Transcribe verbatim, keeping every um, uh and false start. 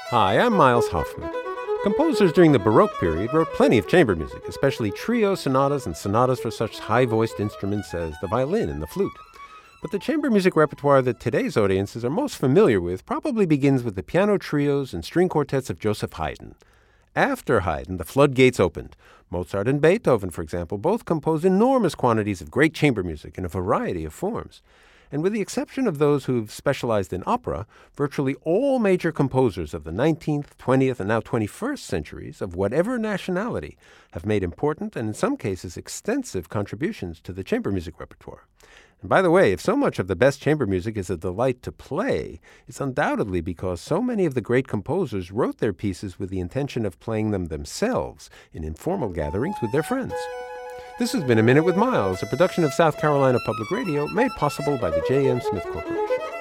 Hi, I'm Miles Hoffman. Composers during the Baroque period wrote plenty of chamber music, especially trio sonatas and sonatas for such high-voiced instruments as the violin and the flute. But the chamber music repertoire that today's audiences are most familiar with probably begins with the piano trios and string quartets of Joseph Haydn. After Haydn, the floodgates opened. Mozart and Beethoven, for example, both composed enormous quantities of great chamber music in a variety of forms. And with the exception of those who've specialized in opera, virtually all major composers of the nineteenth, twentieth, and now twenty-first centuries, of whatever nationality, have made important and in some cases extensive contributions to the chamber music repertoire. And by the way, if so much of the best chamber music is a delight to play, it's undoubtedly because so many of the great composers wrote their pieces with the intention of playing them themselves in informal gatherings with their friends. This has been A Minute with Miles, a production of South Carolina Public Radio, made possible by the J M. Smith Corporation.